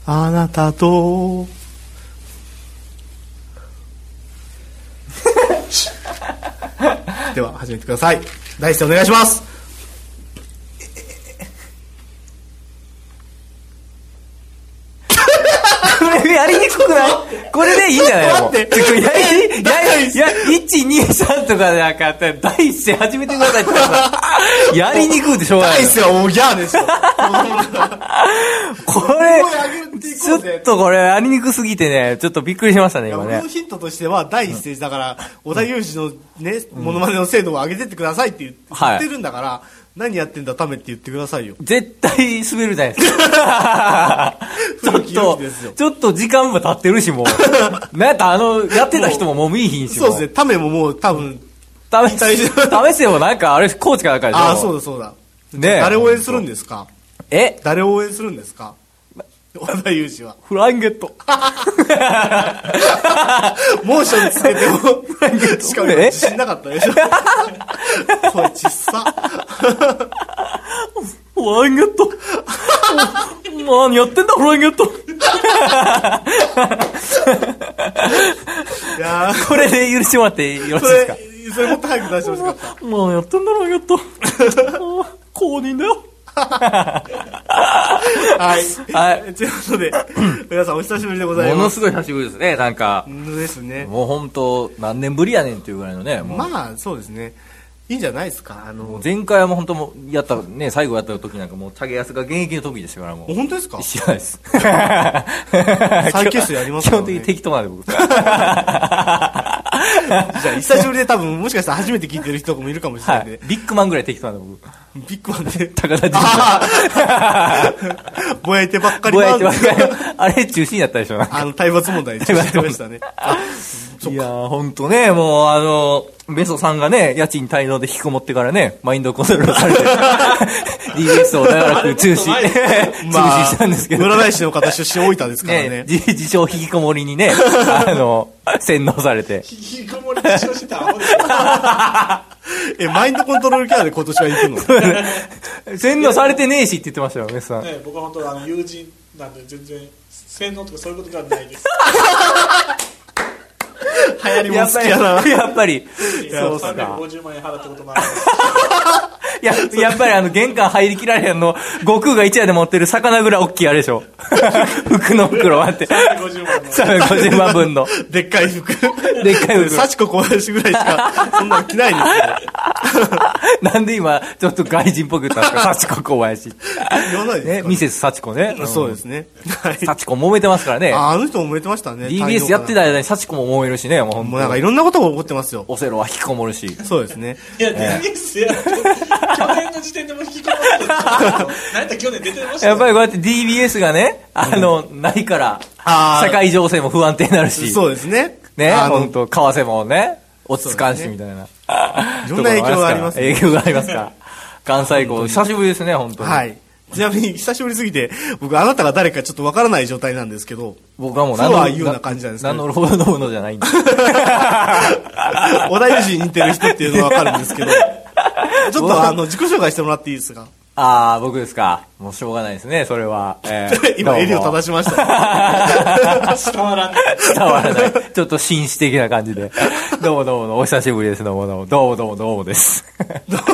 あなたとでは始めてください。第一声お願いします。 これやりにくくない？これでいいんじゃないの？ 待って、 1、2、3とかでなんかあったら第一声始めてくださいって言ったらさやりにくいでしょうがない。 第一声はおぎゃーでしょ。 これちょっとこれやりにくすぎてね、ちょっとびっくりしましたね今ね。 僕のヒントとしては第一声だから、織田裕二のね、モノマネの精度を上げてってくださいって言ってるんだから、何やってんだためって言ってくださいよ。 絶対滑るじゃないですか。ちょっと時間も経ってるしもう。なんかやってた人ももう見いひんしも。 そうですね。ためももう多分試せよなんかあれコーチかなんかでしょ。 ああそうだそうだ。 ね。 誰応援するんですか？誰を応援するんですか？織田裕二はフランゲットモーションつけてもフランゲットしかも自信なかったでしょ。これちっさフランゲット何やってんだフランゲットいやこれで許してもらってよろしいですか？ それもっと早く出してほしかった。 何やってんだフランゲット公認だよはい。ということで、皆さんお久しぶりでございます。 ものすごい久しぶりですね、なんか。 ですね。 もう本当何年ぶりやねんっていうぐらいのね。 まあ、そうですね。いいんじゃないですか。 前回はもう本当もやったね、最後やった時なんかもう竹安が現役の時でしたからもう。 本当ですか？ 知らないです。 再結成やりますからね。 基本的に適当なんで僕。 じゃあ久しぶりで多分もしかしたら初めて聞いてる人とかもいるかもしれないんで、 ビッグマンぐらい適当なんで僕。 ビッグマンで高田純ぼやいてばっかりあれ中心やったでしょ。 体罰問題中心してましたね。 いやーほんとね、もうベソさんがね、家賃滞納で引きこもってからね、マインドコントロールされてDBS を長らく中止したんですけど、 占い師の方出身大分ですからね。 自称引きこもりにね洗脳されて引きこもり自称してたマインドコントロールキャラで今年は行くの？洗脳されてねえしって言ってましたよベソさん。 僕は本当友人なんで全然洗脳とかそういうことではないです。 流行りも好きやな。 やっぱり。 そうっすか。350万円払ったこともある。 やっぱり玄関入りきられへんの、悟空が一夜で持ってる魚ぐらい大きいあれでしょ。服の袋あって。350万分の。 でっかい服。 でっかい服。 幸子小林ぐらいしか、そんなの着ないんですよ。なんで今、ちょっと外人っぽく言ったんですか？幸子小林。 言わないですか？ ミセス幸子ね。 そうですね。 幸子揉めてますからね。 あの人も揉めてましたね。 DBS やってた間に幸子も揉めるしね。もうなんかいろんなことが起こってますよ。 オセロは引きこもるし。 そうですね。 いや、DBS や去年の時点でも引きこもってる。何だ去年出てましたやっぱりこうやって DBS がね、ないから、社会情勢も不安定になるし。 そうですね。 ね、本当為替もね、落ち着かんしみたいな。 いろんな影響があります。 影響がありますから。関西校、久しぶりですね、本当に。 はい。ちなみに久しぶりすぎて、僕あなたが誰かちょっとわからない状態なんですけど、 僕はもうそうは言うような感じなんです何のほどのものじゃないんで。 織田裕二に似てる人っていうのはわかるんですけど、ちょっと自己紹介してもらっていいですか？ 僕ですか。もうしょうがないですね、それは。 今、襟を正しました。 伝わらない。 伝わらない。ちょっと紳士的な感じで。どうもどうも、お久しぶりです。どうもどうも、どうもどうもどうもです。どうも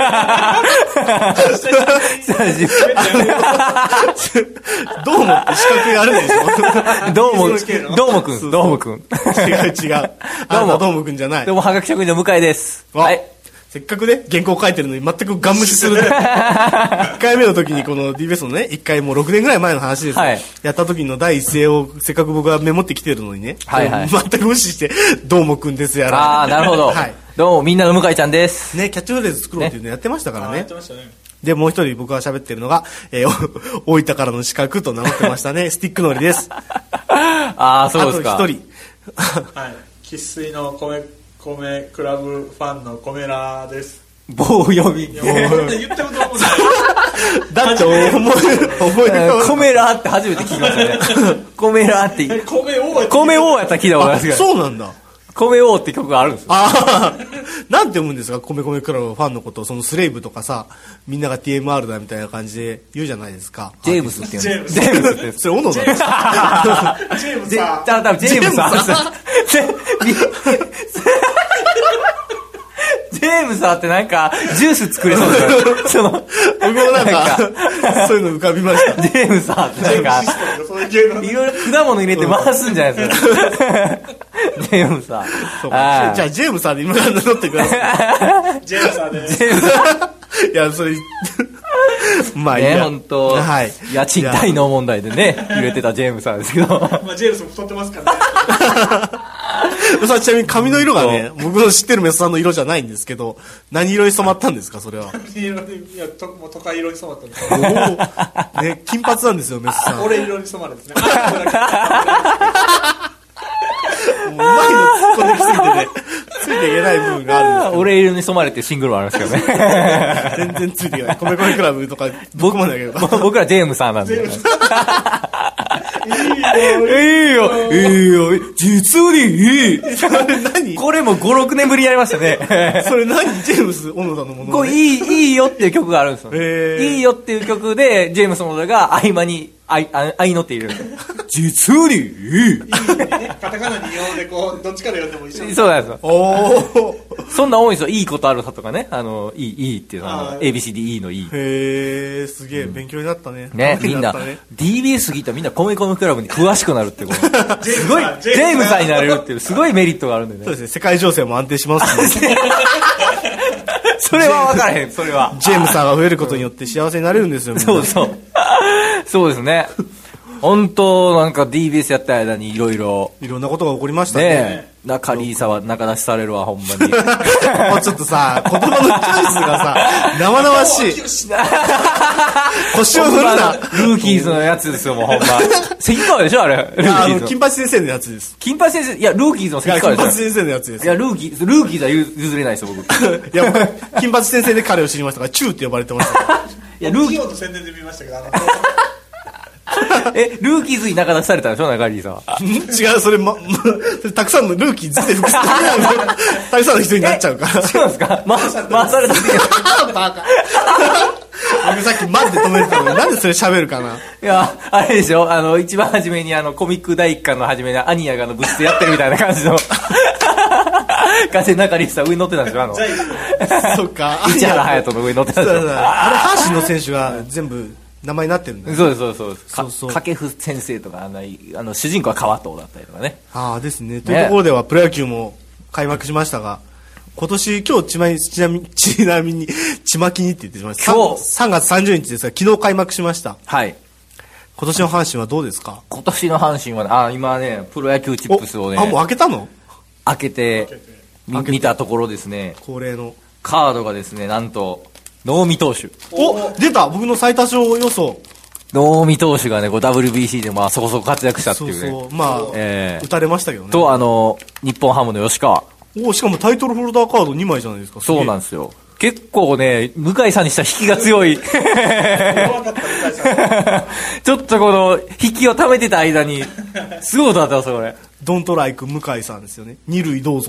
って資格があるでしょ。 どうもくん。どうもくん。 違う。どうもくんじゃない。 どうも、はがき職人の向井です。はい。 せっかくね、原稿書いてるのに全くガン無視する。1回目の時にこの DBS のね、1回もう6年ぐらい前の話です。やった時の第一声をせっかく僕がメモってきてるのにね、全く無視して、どうもくんですやら。 なるほど。どうも、みんなの向井ちゃんです。 ね、キャッチフレーズ作ろうっていうのやってましたからね。 やってましたね。 で、もう一人僕が喋ってるのが、大分からの資格と名乗ってましたね。スティックのりです。 そうですか。 あと一人。 はい。生粋の米クラブファンのコメラです。 棒読み。 言ったこと思うだって思いコメラって初めて聞きましたね。コメラって。 米王やったら聞いたことありますけど。 そうなんだ。 米王って曲があるんですよ。 ああ、なんて読むんですか、米米クラブファンのことを、そのスレイブとかさ、みんなが TMR だみたいな感じで言うじゃないですか。 ジェームスって言うんです。 ジェームスって言うんです。 それ、オノだろ。 ジェームさ多分ジェームサー。ジェームサーってなんか、ジュース作れそうですよね。その、 僕もなんか、そういうの浮かびました。 ジェームサーってなんか、 そういう系のいろいろ果物入れて回すんじゃないですか。ジェームサー。 そうかじゃあ、ジェームさんで今から乗ってくださジェームさんでジェームサー。 い。いや、それ、まあいいね、 や。 本当、 はい。 家賃滞納問題でね、揺れてたジェームさんですけど。 まあジェームスも太ってますからね。 さちなみに髪の色がね、僕の知ってるメスさんの色じゃないんですけど、何色に染まったんですか、それは。 いや、もう都会色に染まったんですおお、ね、金髪なんですよ、メスさん。 俺色に染まるんですね。 もううまいの突っ込んできすぎてね、ついていけない部分があるんですけど。 俺色に染まれてシングルもあるんですけどね。 全然ついていけない。米米クラブとか、僕もだけど。 僕らジェームさんなんで。 いいよ。 いいよ、実にいい。 何これも5、6年ぶりにやりましたね。 それ何ジェームス・オノダのもの、ね、 こういいよっていう曲があるんですよ。いいよっていう曲で、ジェームス・オノダが合間に合いのっているんですよ。実にいい。 カタカナに用でこう、どっちから読んでも一緒。 そうなんですよ。 おー。 そんな多いんですよ。いいことあるさとかね。いいっていうのは、ABCD のいい。 へー、すげえ、勉強になったね。 ね、みんな、DBS ギターみんなコメコメクラブに詳しくなるってこと。すごい、ジェームさんになれるっていう、すごいメリットがあるんでね。 そうですね、世界情勢も安定しますし、ね。 それは分からへん、それは。 ジェームさんが増えることによって幸せになれるんですよ、 そうそう。そうですね。本当なんか DBS やった間にいろいろ。 いろんなことが起こりましたね。 ねえ。中リーサは中出しされるわ、ほんまに。 もうちょっとさ、言葉のチョイスがさ、生々しい。腰を振るな。 ルーキーズのやつですよ、もうほんま。関川でしょ、あれ。ルーキーズ。 金八先生のやつです。 金八先生、いや、ルーキーズの関川でしょ。 金八先生のやつです。 いや、ルーキーズは譲れないですよ、僕。 いや、僕、金八先生で彼を知りましたから、チューって呼ばれてました。 いや、ルーキーズの宣伝で見ましたけど、 ルーキーズに中出しされたんでしょ、中リーさんは。 違う、それ、たくさんのルーキーズで複数たくさんの人になっちゃうから。 そうなんですか回された時バカ。僕さっき待って止めてたのに、なんでそれ喋るかな。 いや、あれでしょ、一番初めにコミック第一巻の初めにアニヤが部室やってるみたいな感じの。感じで中リーさん上に乗ってたんですよ、 そっか。 市原隼人の上に乗ってたんですよ。 あれ、阪神の選手が全部、名前になってるんだよ。 そうです、そうです、そうです。 そうそう掛布先生とか、主人公は川藤だったりとかね。 ああですね。というところでは、プロ野球も開幕しましたが、今年、今日ちなみに、ちまきにって言ってしました。今日3月30日ですが、昨日開幕しました。 はい。 今年の阪神はどうですか？ 今年の阪神はね、今ね、プロ野球チップスをね、 もう開けたの？ 開けて見たところですね、 恒例の。 カードがですね、なんと、能見投手。 出た僕の最多勝予想。 能見投手がね、WBC でそこそこ活躍したっていうね。 そう。打たれましたけどね。 と、日本ハムの吉川。 しかもタイトルホルダーカード2枚じゃないですか。 そうなんですよ。結構ね、向井さんにしたら引きが強い。ちょっとこの、引きを溜めてた間に、すごいことだったんですよ、これ。 ドントライク向井さんですよね。二塁どうぞ。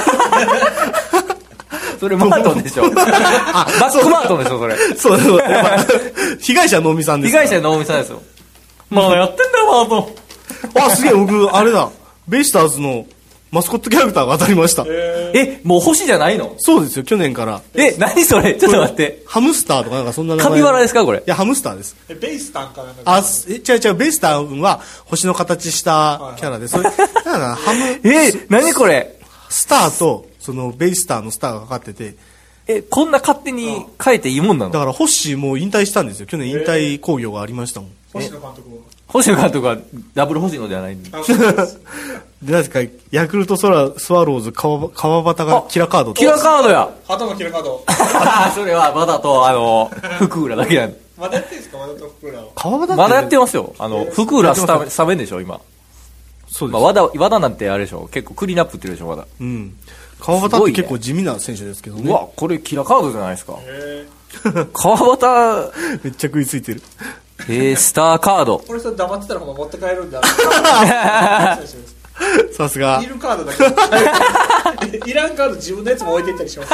それマートンでしょ。バックマートンでしょ、それ。 そう。被害者能見さんです。 被害者能見さんですよ。まだやってんだよ、マートン。 すげえ、僕、あれだ。ベイスターズのマスコットキャラクターが当たりました。 もう星じゃないの？ そうですよ、去年から。 何それ？ちょっと待って。 ハムスターとかなんかそんな名前。 カピバラですか、これ？ いや、ハムスターです。 ベイスタンかなんか。 違う、ベイスターは星の形したキャラで、それ、ハム。 何これ？ スターと、その、ベイスターのスターがかかってて。 こんな勝手に変えていいもんなの？ だから、ホッシーもう引退したんですよ。去年引退興行がありましたもん。 星野監督も。 星野監督はダブル星野ではないんで。 で、なぜか、ヤクルトスワローズ川端がキラカード。 キラカードや。 鳩のキラカード。 それはまだと、福浦だけなんで。 まだやってんですか、まだと福浦を。 川端まだやってますよ。福浦スタメンでしょ、今。 そうです。 和田なんてあれでしょ、結構クリーンアップってるでしょ、まだ。 うん。川端って結構地味な選手ですけどね。 うわ、これキラカードじゃないですか。川端。 めっちゃ食いついてる。 スターカード。 これそれ黙ってたら持って帰るんだ。 さすが。 いるカードだけいらんカード自分のやつも置いていったりします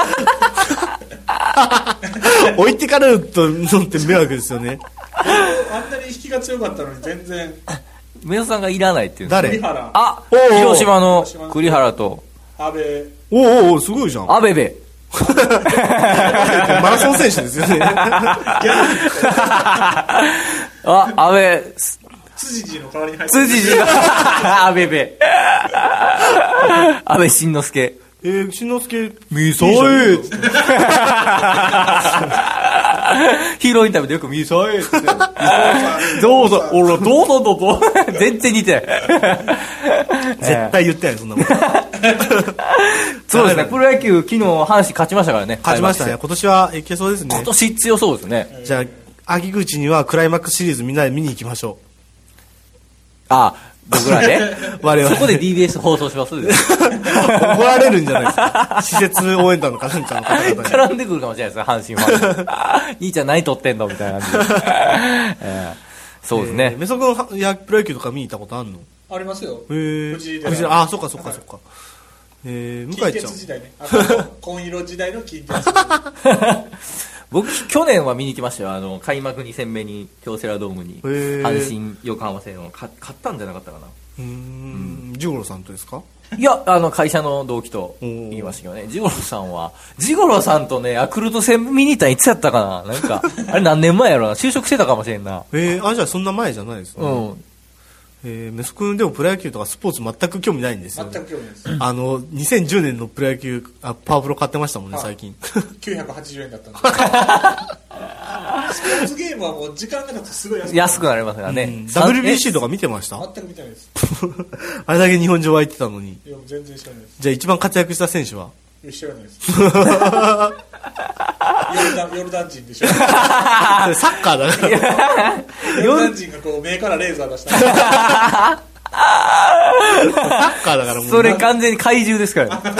置いてかれるとのって迷惑ですよね。 あんなに引きが強かったのに全然。 メソさんがいらないっていう。 誰？ 栗原。 あ、広島の栗原と安倍。 おおすごいじゃん。 アベベ。 マラソン選手ですよね。 あ、安倍。 辻次の代わりに入ってる。 辻次の安倍べ。安倍晋之助。 しんのすけ、 ミサイヒーローインタビューでよくミサイどうぞ、俺らどうぞどうぞ。全然似てない。 絶対言ってないそんなもん。 そうですね、プロ野球昨日阪神勝ちましたからね。 勝ちましたね。今年はいけそうですね。 今年強そうですね。 じゃあ、秋口にはクライマックスシリーズみんなで見に行きましょう。 あ、僕らね。 我々。 そこで DBS 放送します。 怒られるんじゃないですか。施設応援団の方々の方々に。 絡んでくるかもしれないですね、阪神ファン。兄ちゃん何撮ってんのみたいな感じで。そうですね。 メソ君、プロ野球とか見に行ったことあんの？ ありますよ。 藤井寺。あ、そっかそっかそっか。向井ちゃん。 近鉄時代ね。紺色時代の近鉄。 僕、去年は見に行きましたよ。開幕2戦目に、京セラドームに、阪神横浜戦を勝ったんじゃなかったかな。 ジゴロさんとですか？ いや、会社の同期と言いましたけどね。ジゴロさんとね、ヤクルト戦見に行ったらいつやったかな。なんか、あれ何年前やろな。就職してたかもしれんな。 じゃあそんな前じゃないですね。メソ君でもプロ野球とかスポーツ全く興味ないんですよ、ね。 全く興味ないです。 2010年のプロ野球、パワプロ買ってましたもんね、最近。 980円だったんです。スポーツゲームはもう時間がなくてすごい安くなりますからね。 WBC とか見てました？ 全く見てないです。 あれだけ日本中湧いてたのに。 いや、全然知らないです。 じゃあ一番活躍した選手は？ 知らないです。ヨルダン人でしょ。 サッカーだから。 ヨルダン人がこう目からレーザー出した。 サッカーだからもう。 それ完全に怪獣ですからね。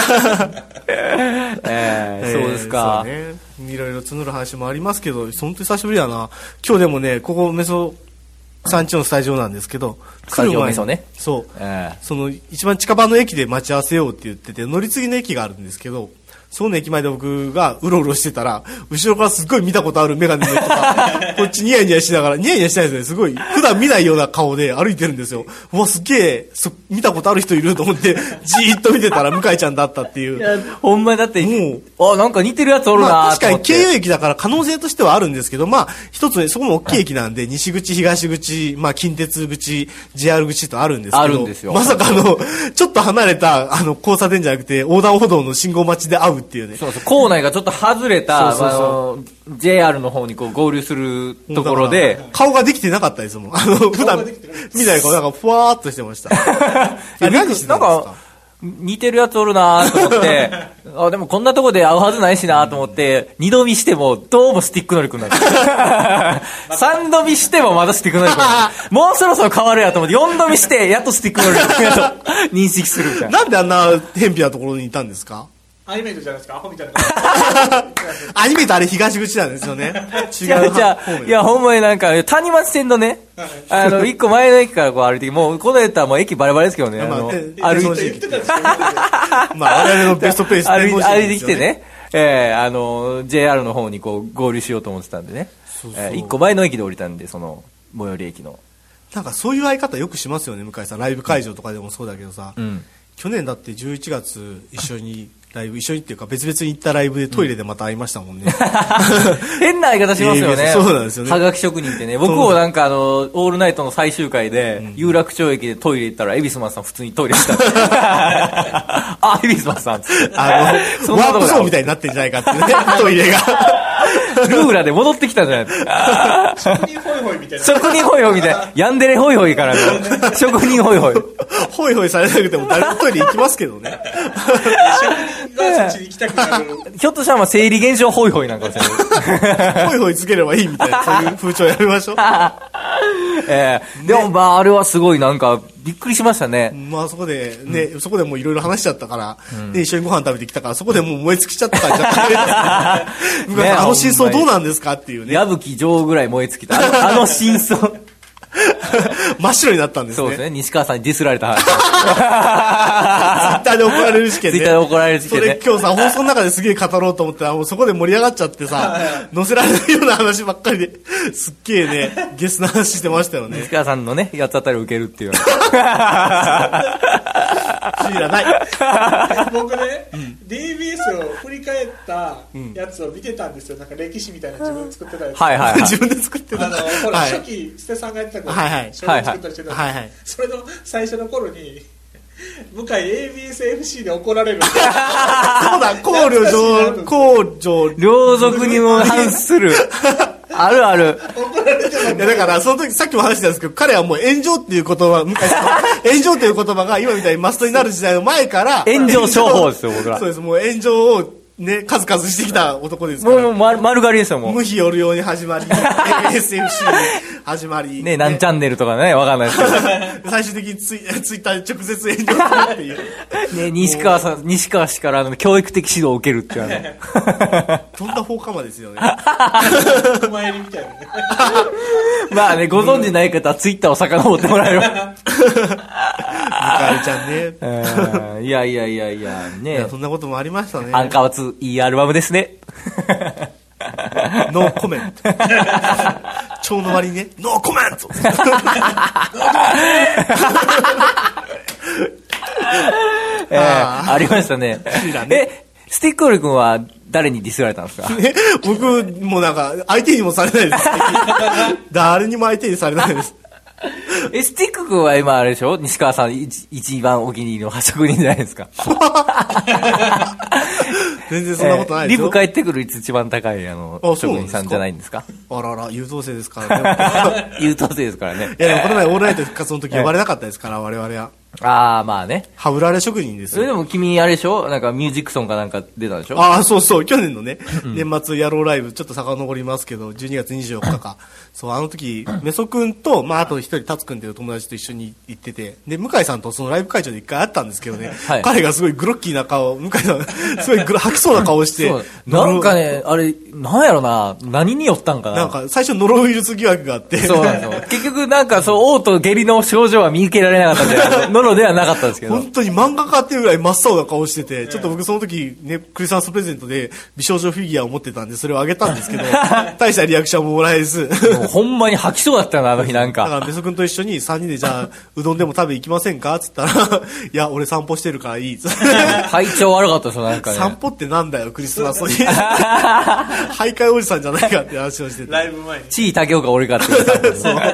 そうですか。 そうね。いろいろ募る話もありますけど、本当に久しぶりだな。今日でもね、ここメソさんちのスタジオなんですけど、 スタジオメソね。 そう。その一番近場の駅で待ち合わせようって言ってて、乗り継ぎの駅があるんですけど、その駅前で僕がうろうろしてたら、後ろからすっごい見たことあるメガネの人が、こっちニヤニヤしながら、ニヤニヤしないですね。すごい、普段見ないような顔で歩いてるんですよ。うわ、すげえ、見たことある人いると思って、じーっと見てたら向井ちゃんだったっていう。 いや、ほんまにだって、もう、なんか似てるやつおるなまあ確かに経由駅だから可能性としてはあるんですけど、まあ、一つね、そこも大きい駅なんで、西口、東口、まあ、近鉄口、JR 口とあるんですけど、 あるんですよ。 まさかちょっと離れた、交差点じゃなくて、横断歩道の信号待ちで会うっていうね。 そうそう、構内がちょっと外れた、JR の方にこう合流するところで。 顔ができてなかったですもん。普段、見ない顔なんかふわーっとしてました。何してたんですか？ 似てるやつおるなと思って、でもこんなとこで会うはずないしなと思って、二度見してもどうもスティック乗りくんない。三度見してもまだスティック乗りくんない。もうそろそろ変わるやと思って、四度見してやっとスティック乗りくんやと認識するみたいな。 なんであんな偏僻なところにいたんですか？ アニメートじゃないですか、アホみたいな。 アニメートあれ東口なんですよね。 違う。いや、ほんまになんか、谷町線のね、一個前の駅からこう歩いて、もう、このやったらもう駅バレバレですけどね。歩いて。 まあ、我々のベストプレイス歩いてきてね、JR の方にこう合流しようと思ってたんでね。一個前の駅で降りたんで、その、最寄り駅の。 なんかそういう相方よくしますよね、向井さん。ライブ会場とかでもそうだけどさ。去年だって11月一緒に一緒にっていうか別々に行ったライブでトイレでまた会いましたもんね。 変な相方しますよね。 そうなんですよね。 はがき職人ってね。僕もなんかオールナイトの最終回で、有楽町駅でトイレ行ったら、恵比寿マンさん普通にトイレした。あ、恵比寿マンさん。 ワープゾーンみたいになってんじゃないかってね、トイレが。 ルーラで戻ってきたんじゃないですか。 職人ホイホイみたいな。 職人ホイホイみたいな。ヤンデレホイホイからの。職人ホイホイ。 ホイホイされなくても誰もトイレ行きますけどね。 職人がそっちに行きたくなる。 ひょっとしたら生理現象ホイホイなんかもしれない。 ホイホイつければいいみたいな、そういう風潮やめましょう。 でもまああれはすごいなんかびっくりしましたね。 まあそこでね、そこでもういろいろ話しちゃったから、で一緒にご飯食べてきたから、そこでもう燃え尽きちゃった感じだった。真相どうなんですかっていうね。 矢吹城ぐらい燃え尽きた。真相。 真っ白になったんですね。 そうですね。西川さんにディスられた話。 ツイッターで怒られる事件ね。 ツイッターで怒られる事件ね。 それ今日さ、放送の中ですげえ語ろうと思って、もうそこで盛り上がっちゃってさ、載せられないような話ばっかりで、すっげえね、ゲスな話してましたよね。 西川さんのね、八つ当たりを受けるっていう。知らない。 僕ね、DBS を振り返ったやつを見てたんですよ。なんか歴史みたいな自分で作ってたやつ。 はいはいはい。 自分で作ってた。 ほら、初期、捨てさんがやってたから、 はいはい。 初期作ったりしてた。はいはい。それの最初の頃に、向井 ABSFC で怒られる。そうだ、公序両族にも反する。あるある。 怒られてる。 だから、その時、さっきも話したんですけど、彼はもう炎上っていう言葉、向井さん、炎上っていう言葉が今みたいにマストになる時代の前から、 炎上商法ですよ、僕ら。 そうです、もう炎上を、ね、数々してきた男ですから。 もう丸刈りですよ、もう。 無比寄るように始まり、ASFC に始まり。 ね、何チャンネルとかね、わかんないですけど。 最終的にツイッターで直接炎上するっていう。 ね、西川氏から教育的指導を受けるっていうね。 とんだ放火魔ですよね。 お参りみたいなね。 まあね、ご存知ない方はツイッターを遡ってもらえる。 向井ちゃんね。 いや、ね。 そんなこともありましたね。 アンカー2、いいアルバムですね。 ノーコメント。蝶の割にね、ノーコメント。 ありましたね。スティックオル君は誰にディスられたんですか？ 僕もなんか相手にもされないです。誰にも相手にされないです。 スティック君は今あれでしょ、西川さん一番お気に入りの職人じゃないですか。 全然そんなことないですよ。 リブ帰ってくる率一番高い職人さんじゃないんですか？ あらら、優等生ですからね。 優等生ですからね。 いやでもこの前オールナイト復活の時呼ばれなかったですから、我々は。 ああ、まあね。 ハブられ職人ですよ。 それでも君あれでしょ、なんかミュージックソンかなんか出たでしょ？ ああ、そうそう、去年のね、年末野郎ライブ、ちょっと遡りますけど、12月24日か。そう、あの時、メソ君と、まああと一人、タツ君っていう友達と一緒に行ってて、で、向井さんとそのライブ会場で一回会ったんですけどね、はい、彼がすごいグロッキーな顔、向井さん、すごい吐きそうな顔して。 なんかね、あれ、なんやろな、何によったんかな。 なんか、最初ノロウイルス疑惑があって。 そうなんですよ。結局なんか、そう、嘔吐下痢の症状は見受けられなかったんで、ノロではなかったんですけど。 本当に漫画家っていうぐらい真っ青な顔してて、ちょっと僕その時ね、クリスマスプレゼントで美少女フィギュアを持ってたんで、それをあげたんですけど、大したリアクションももらえず。 もうほんまに吐きそうだったよな、あの日なんか。 だから、メソ君と一緒に3人でじゃあ、うどんでも食べ行きませんかつったら、いや、俺散歩してるからいい。 体調悪かったですよ、なんかね。 散歩ってなんだよ、クリスマスに。徘徊おじさんじゃないかって話をしてて。 ライブ前に。 地位竹岡俺かって言ったんです。 そんな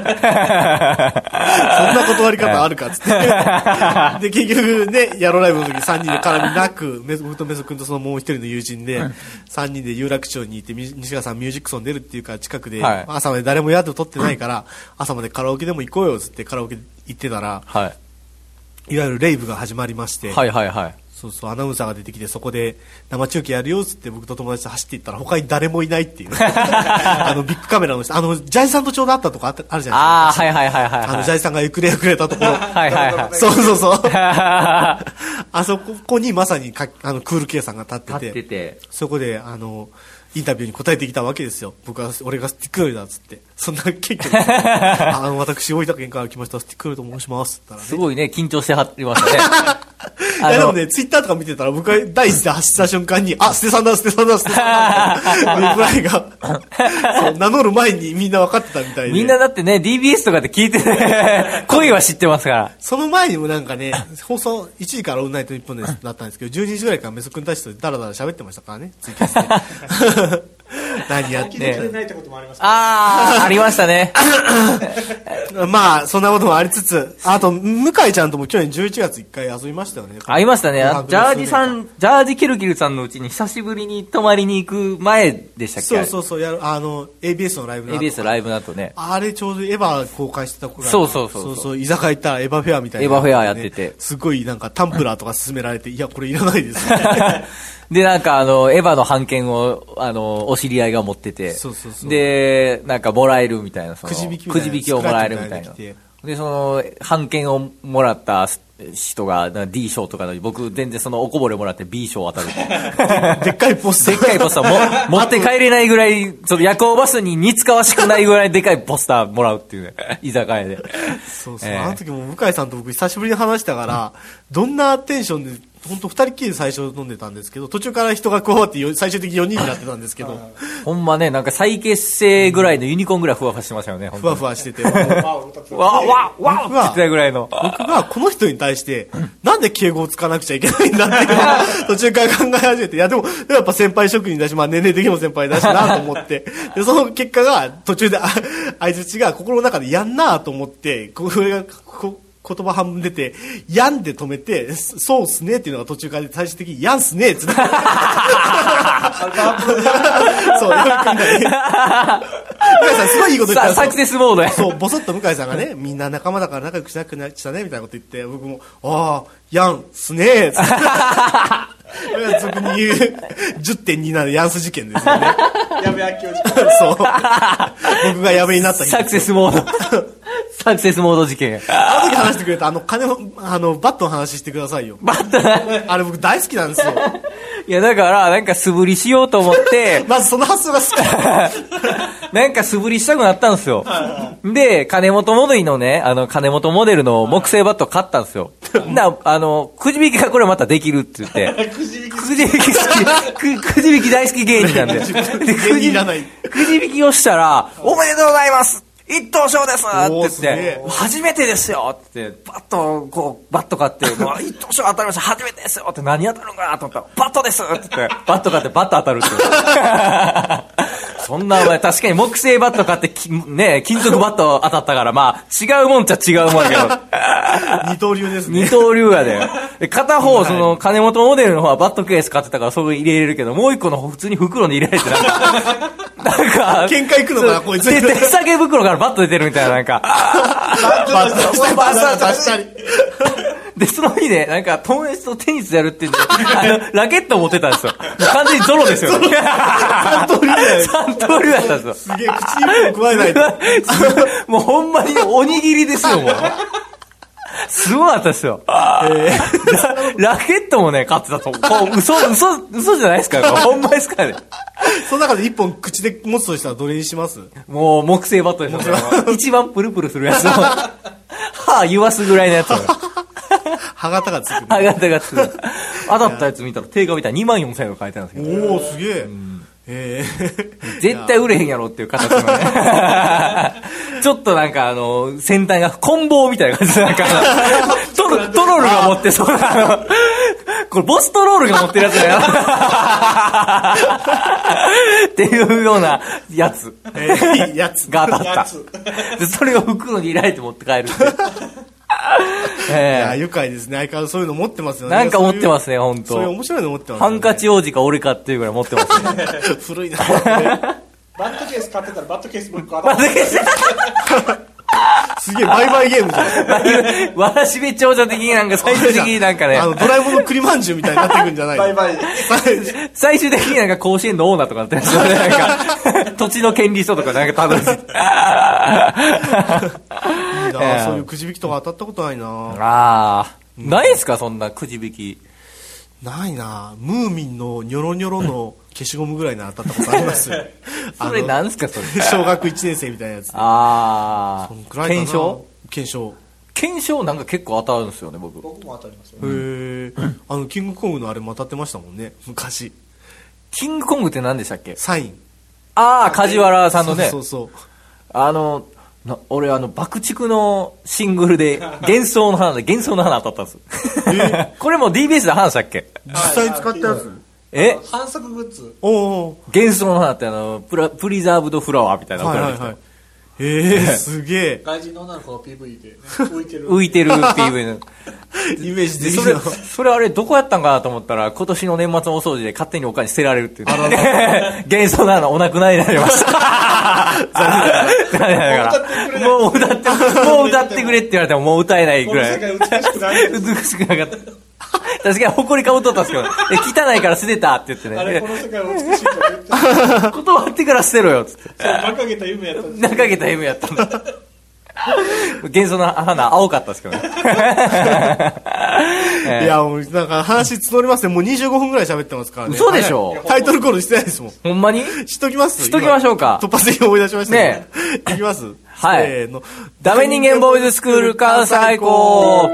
断り方あるかっつって。で、結局ね、ヤロライブの時3人で絡みなく、僕とメソ君とそのもう一人の友人で、3人で有楽町に行って、西川さんミュージックソン出るっていうから近くで、朝まで誰も宿取ってないから、朝までカラオケでも行こうよつってカラオケ行ってたら、いわゆるレイブが始まりまして、そうそう、アナウンサーが出てきて、そこで生中継やるよっつって僕と友達と走っていったら他に誰もいないっていう。ビッグカメラの人、ジャイさんとちょうど会ったとこあるじゃないですか。 ああ、はいはいはいはい。 ジャイさんがゆくれくれたところ。 はいはいはい。 そうそうそう。あそこにまさにクール K さんが立ってて、そこでインタビューに答えてきたわけですよ。俺がスティックロイだっつって。そんな結局、私、大分県から来ました、スティックロイと申します。 すごいね、緊張してはりましたね。 いやでもね、ツイッターとか見てたら、僕が第一で走った瞬間に、あ、ステさんだ、ステさんだ、ステさんだ、リプライが、そう、名乗る前にみんな分かってたみたいで。 みんなだってね、DBS とかで聞いてね、恋は知ってますから。 その前にもなんかね、放送1時からオンライト日本でだったんですけど、12時ぐらいからメソ君たちとダラダラ喋ってましたからね、ツイキャスで。何やってないってこともありますありましたね。 まあ、そんなこともありつつ、あと、向井ちゃんとも去年11月1回遊びましたよね。 会いましたね。ジャージキルキルさんのうちに久しぶりに泊まりに行く前でしたっけ？ そう、ABS のライブの後。 ABS ライブの後ね。 あれちょうどエヴァ公開してた頃。 そう、 居酒屋行ったらエヴァフェアみたいな、 エヴァフェアやってて。 すごいなんかタンプラーとか勧められて、いや、これいらないですね。 で、なんかエヴァの版権を、お知り合いが持ってて。 そう。 で、なんかもらえるみたいな。 くじ引きをもらえるみたいな。で、版権をもらった人が D 賞とかのに僕全然そのおこぼれもらって B 賞当たるでっかいポスターでっかいポスター持って帰れないぐらいその夜行バスに似つかわしくないぐらいでかいポスターもらうっていうね居酒屋でそうそう、あの時も向井さんと僕久しぶりに話したから、どんなテンションで本当2人っきりで最初飲んでたんですけど、途中から人が加わって最終的に4人になってたんですけどほんまね、なんか再結成ぐらいのユニコーンぐらいふわふわしてましたよね。 ふわふわしててわわわって言ってたぐらいの僕がこの人に対してなんで敬語を使わなくちゃいけないんだっていうのを途中から考え始めて、いやでもやっぱ先輩職人だし、まあ年齢的にも先輩だしなと思ってでその結果が途中で相づちが心の中でやんなと思って、これが言葉半分出て、やんで止めて、そうっすねっていうのが途中から最終的にやんっすねってそう、よくんだね。向井さんすごいいいこと言ったんですよ。 サクセスモードや。 そう、ボソッと向井さんがね、みんな仲間だから仲良くしなくなっちゃね、みたいなこと言って、僕も、ああ、やんっすねって。俗に言う 10.2 なのヤンス事件ですよね。 矢部明夫事件。そう。僕が矢部になった日。 サクセスモード。サクセスモード事件。 あの時話してくれたバットの話してくださいよ。 バットあれ僕大好きなんですよ。 いやだからなんか素振りしようと思ってまずその発想が好きなんか素振りしたくなったんですよ。で金本モデルのね、金本モデルの木製バット買ったんですよ。くじ引きがこれまたできるって言ってくじ引き大好き芸人なんでくじ引きをしたらおめでとうございます一等賞ですって言って初めてですよってバット買ってもう一等賞当たりました初めてですよって何当たるんかなと思ったらバットですって言ってバット買ってバット当たるってそんなお前確かに木製バット買ってね金属バット当たったからまあ違うもんちゃ違うもんやけど二刀流ですね。 二刀流やで片方その金本モデルの方はバットケース買ってたからそれ入れれるけどもう一個の方普通に袋に入れられてなんか喧嘩行くのかなこいつ手提げ袋からバット出てるみたいななんかバット出したりでその日ねなんか友達とテニスやるって言ってラケットを持ってたんですよ。もう完全にゾロですよ三刀流やったんですよ。 すげえ口に加えないともうほんまにおにぎりですよもうすごかったですよ。ラケットもね買ってたと嘘じゃないですかほんまですかね。 その中で一本口で持つとしたらどれにします？ もう木製バットですよ。一番プルプルするやつを歯言わすぐらいのやつを歯型がつく。 歯型がつく。当たったやつ見たら定価見たら24,000円が書いてあるんですけど。 おおすげえ。 絶対売れへんやろっていう形のねちょっとなんか先端が棍棒みたいな感じでなんかトロールが持ってそうなこれボストロールが持ってるやつだよっていうようなやつが当たったでそれを袋に入れられて持って帰るっていや愉快ですね。相変わらずそういうの持ってますよね。 なんか持ってますね本当。 そういう面白いの持ってますね。 ハンカチ王子か俺かっていうぐらい持ってますね古いなバットケース買ってたらバットケースも1個当たるすげえ売買ゲームじゃん。 わらしべ長者的になんか最終的になんかねドラえもんの栗まんじゅうみたいになっていくんじゃないの？ 売買最終的になんか甲子園のオーナーとかなってるんですよね。なんか土地の権利書とかなんかたどり着いていいなそういうくじ引きとか当たったことないなないですかそんなくじ引き。 ないなムーミンのニョロニョロの消しゴムぐらいな当たったことありますそれなんですかそれ小学1年生みたいなやつ検証なんか結構当たるんですよね僕も当たりますよ、 へえキングコングのあれも当たってましたもんね昔。 キングコングって何でしたっけ？ サイン。 梶原さんのね。 そう俺爆竹のシングルで幻想の花当たったんですこれも DBS で話したっけ？ 実際使ったやつ？ 反則グッズ。 幻想の花ってプリザーブドフラワーみたいなの送られてきた。 すげえ。 外人の女の子が PV で、ね、 浮いてる PV のイメージでそれあれどこやったんかなと思ったら今年の年末のお掃除で勝手にお金捨てられるっていう幻想の花お亡くなりになりました残念ながらもう歌ってくれって言われてももう歌えないぐらい美しくなかった確かに埃かぶっとったんですけど汚いから捨てたって言ってねあれこの世界は美しいと言って断ってから捨てろよっつって馬鹿げた夢やったんです馬鹿げた夢やったんだ幻想の花、青かったですけどね。 いや、もう、なんか話募りますね。もう25分くらい喋ってますからね。 嘘でしょ？ タイトルコールしてないですもん。 ほんまに？ しときます？ しときましょうか。 突発的に思い出しましたね。 いきます？ はい。ダメ人間ボーイズスクール関西校。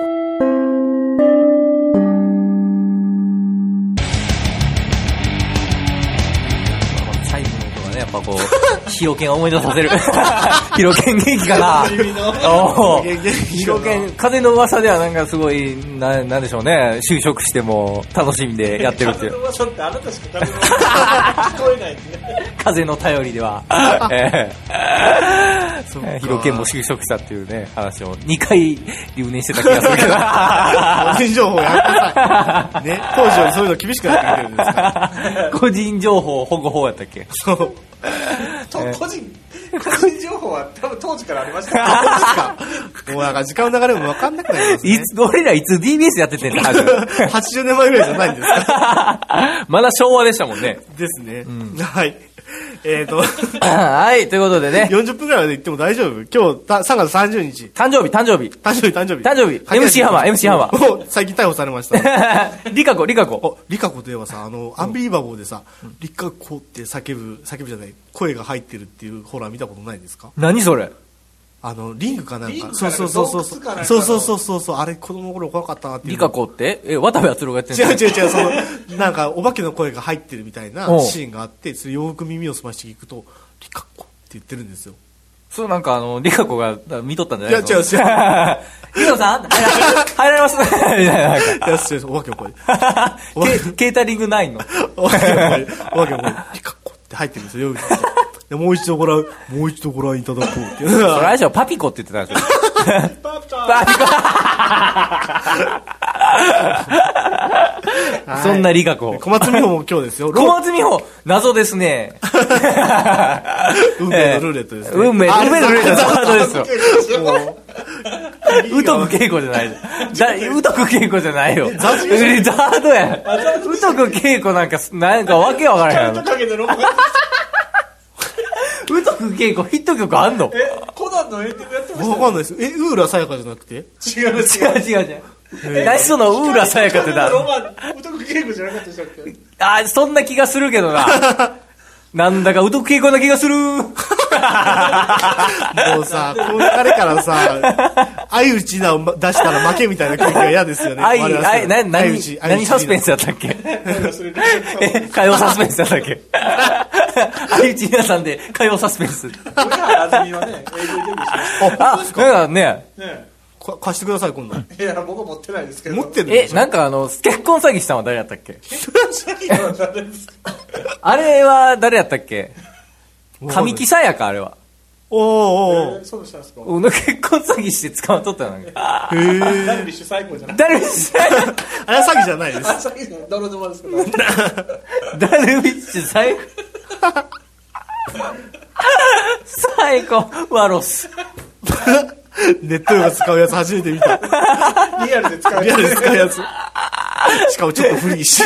やっぱこう、ヒロケンを思い出させる。ヒロケン元気かな？ヒロケン、風の噂ではなんかすごい、なんでしょうね、就職しても楽しみでやってるっていう。 風の噂ってあなたしか聞こえないんでね。 風の頼りでは。ヒロケンも就職したっていうね、話を2回留年してた気がするけど。 個人情報やめてください。ね、当時よりそういうの厳しくなってきてるんですから。 個人情報保護法やったっけ？ そう。 個人情報は多分当時からありましたね。もうなんか時間の流れも分かんなくなりますね。 俺らいつ DBS やっててんの 80年前ぐらいじゃないんですか？ まだ昭和でしたもんね。 ですね。はい。 はい、ということでね。 40分くらいまで行っても大丈夫？今日、3月30日。 誕生日。MC 浜。 最近逮捕されました。 リカコ。 リカコといえばさ、アンビリバボーでさ、リカコって叫ぶじゃない、声が入ってるっていうホラー見たことないですか？ 何それ？ リングかなんか。そう。あれ子供の頃怖かったなっていう。 リカコって渡部篤郎がやってる違う、なんかお化けの声が入ってるみたいなシーンがあって、それよく耳を澄まして聞くと、リカコって言ってるんですよ。 そう、なんかリカコが見とったんじゃないの？ いや、違う。 リカコさん入られますみたいな。 いや、違う、お化けの声。 ケータリングないの？ お化けの声、リカコって入ってるんですよ、よく聞くと。もう一度ご覧いただこうっていう。 それあれでしょ、パピコって言ってたんですよ。パピコそんなリカコ。 小松美穂も今日ですよ。 小松美穂、謎ですね。 運命のルーレットですね。 運命のルーレットですよ。うとく稽古じゃない。うとく稽古じゃないよ。ザードや。うとく稽古なんかわけわからへん。うとく稽古ヒット曲あんの？ コナンのエンディングやってました？ わかんないです。ウーラさやかじゃなくて？ 違う。 何そのウーラさやかってだ。 うとく稽古じゃなかったでしたっけ？ そんな気がするけどな。なんだかうとく稽古な気がする。もうさ、この流れからさ、相打ちなを出したら負けみたいな空気が嫌ですよね。 何サスペンスだったっけ？火曜サスペンスだったっけ？相打ち皆さんで火曜サスペンス。 俺らあずみはね、英語でデビューしました。 なんかね。 貸してください、今度。 いや、僕は持ってないですけど。 持ってるんでしょ？ なんか結婚詐欺したのは誰やったっけ？ 結婚詐欺は誰ですか？ あれは誰やったっけ？神木さやか、あれは。 そうしたんですか？ 結婚詐欺して捕まっとったの。 ダルビッシュ最高じゃない？ ダルビッシュあれは詐欺じゃないです。 詐欺じゃない。泥沼ですけど。 ダルビッシュ最高。最高、ワロス。 ネット用が使うやつ初めて見た。 リアルで使うやつ。しかもちょっと古いし。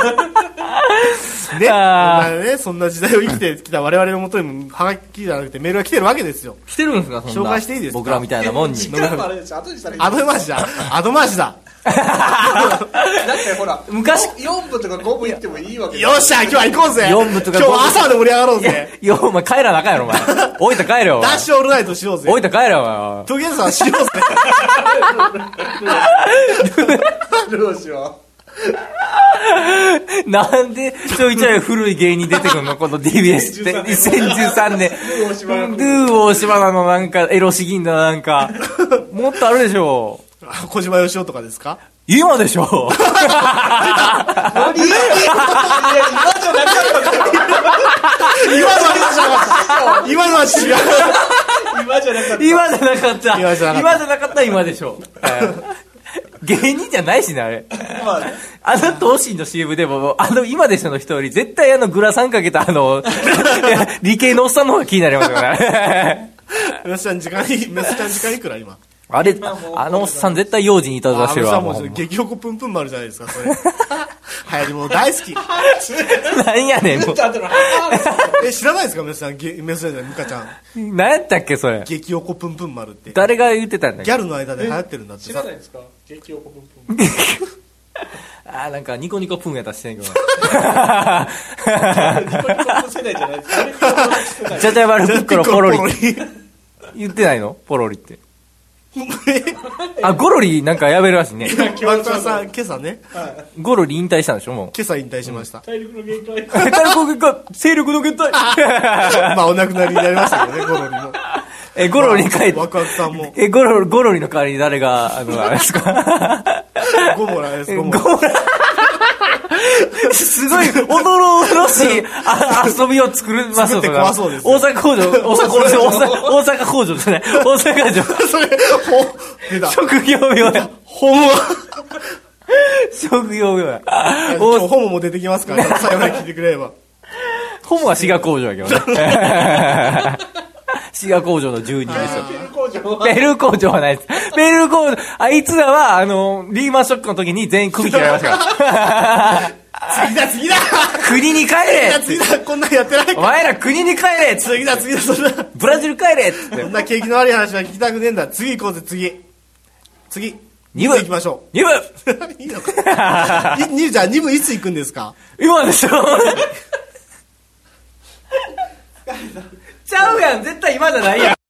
ね、そんな時代を生きてきた我々のもとにもハガキじゃなくてメールが来てるわけですよ。 来てるんですか？ 紹介していいですか？ 僕らみたいなもんに。 アドマージだ。 だってほら、 昔 4部とか5部行ってもいいわけ。 よっしゃ、今日は行こうぜ。 4部とか今日朝まで盛り上がろうぜ。 お前帰らなあかんやろ、お前。置いて帰れよ。 ダッシュオールナイトしようぜ。 置いて帰れよ、お前。 トゲさんしようぜ。 どうしよう。なんでちょいちょい古い芸人出てくるのこの DBS って。2013年。ドゥー大島なのなんか、エロ詩吟だなんか。もっとあるでしょ。 小島よしおとかですか？ 今でしょ。 今じゃなかった。 今のは違う。 今じゃなかった。 今じゃなかった今でしょ。芸人じゃないしね、あれ。東進の CM でも、今でしょの人より、絶対グラサンかけた理系のおっさんの方が気になりますよね。 メスちゃん時間いくら今？ あれ、おっさん絶対幼児にいたずらしてるわ。 もう激横プンプン丸じゃないですか、それ。 流行り物大好き。 何やねん、もう。 知らないですか皆さん、メスライダームカちゃん。 何やったっけ、それ。 激おこぷんぷん丸って。 誰が言ってたんだっけ。 ギャルの間で流行ってるんだってさ。 知らないですか激おこぷんぷん。 あー、なんかニコニコプンやったらしてんけど。 ニコニコプン世代じゃないですか。 じゃじゃ丸袋ポロリ。言ってないのポロリって。あ、ゴロリなんかやめるらしいね。 ワンタンさん、今朝ね。 ゴロリ引退したんでしょ、もう。 今朝引退しました。 体力の限界。 体力の限界、勢力の限界。 まあ、お亡くなりになりましたけどね、ゴロリも。 ゴロリに帰って。 ワクワクさんも。 ゴロリの代わりに誰が、あれですか。 ゴモラです、ゴモラ。すごい、おどろしい遊びを作りますよ、 作って怖そうです。 大阪工場じゃない。大阪城。 それ、 職業病や。 ホモ。 職業病や。 ホモも出てきますから、最後まで聞いてくれれば。 ホモは滋賀工場やけどね。滋賀工場の住人ですよ。ベル工場はないです。ベル工場、あいつらは、リーマンショックの時に全員首切られましたから。 次だ国に帰れ次だこんなんやってないから。 お前ら国に帰れ次だそんな。 ブラジル帰れつって。 そんな景気の悪い話は聞きたくねえんだ。次行こうぜ、次。2部行きましょう。 2部いいのかじゃあ2部いつ行くんですか？ 今でしょちゃうやん、絶対今じゃないやん。